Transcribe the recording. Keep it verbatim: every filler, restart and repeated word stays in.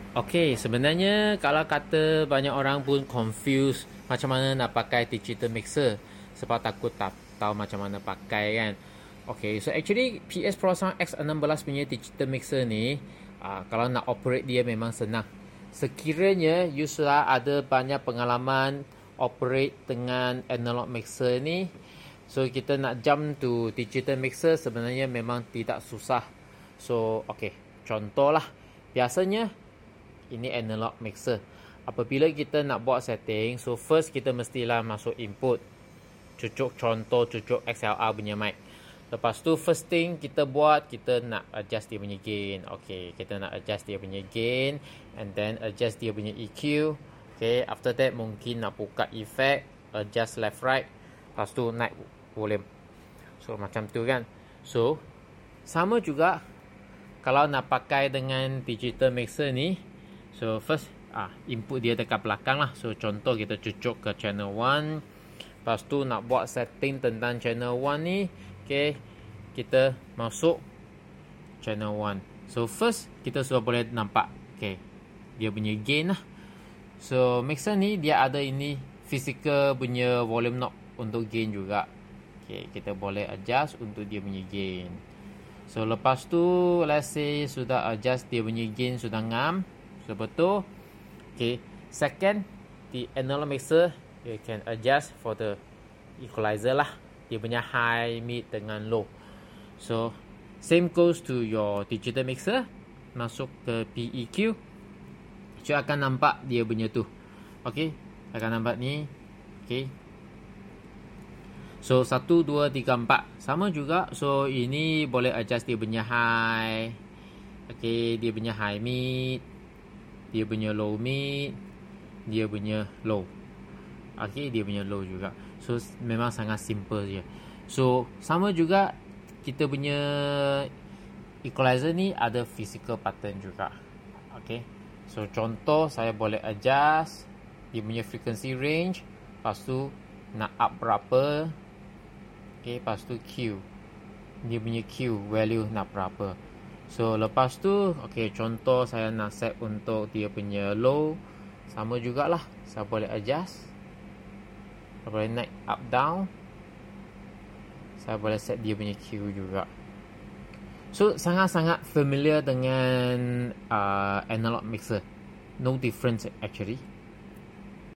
Okey, sebenarnya kalau kata banyak orang pun confused macam mana nak pakai digital mixer sebab takut tak tahu macam mana pakai kan. Okey, so actually P S Pro Sound X enam belas punya digital mixer ni uh, kalau nak operate dia memang senang. Sekiranya you sudah ada banyak pengalaman operate dengan analog mixer ni, so kita nak jump to digital mixer sebenarnya memang tidak susah. So okey, contohlah biasanya ini analog mixer. Apabila kita nak buat setting, so first kita mestilah masuk input. Cucuk contoh, cucuk X L R punya mic. Lepas tu first thing kita buat, kita nak adjust dia punya gain. Okay, kita nak adjust dia punya gain. And then adjust dia punya E Q. Okay, after that mungkin nak buka effect. Adjust left right. Lepas tu naik volume. So macam tu kan. So, sama juga kalau nak pakai dengan digital mixer ni. So first ah input dia dekat belakang lah. So contoh kita cucuk ke channel one. Lepas tu nak buat setting tentang channel one ni. Okay, kita masuk channel one. So first kita sudah boleh nampak okay, dia punya gain lah. So mixer ni dia ada ini physical punya volume knob untuk gain juga. Okay, kita boleh adjust untuk dia punya gain. So lepas tu let's say sudah adjust dia punya gain sudah ngam. So betul. Okay, second the analog mixer you can adjust for the equalizer lah. Dia punya high, mid dengan low. So same goes to your digital mixer. Masuk ke P E Q. So akan nampak dia punya tu. Okay, akan nampak ni. Okay. So satu, dua, tiga, empat sama juga. So ini boleh adjust dia punya high. Okay, dia punya high mid. Dia punya low mid. Dia punya low. Okay, dia punya low juga. So memang sangat simple je. So sama juga kita punya equalizer ni ada physical pattern juga. Okay, so contoh saya boleh adjust dia punya frequency range. Lepas tu nak up berapa. Okay, lepas tu Q. Dia punya Q value nak berapa. So lepas tu okay, contoh saya nak set untuk dia punya low. Sama jugalah, saya boleh adjust. Saya boleh naik up down. Saya boleh set dia punya Q juga. So sangat-sangat familiar dengan uh, analog mixer. No difference actually.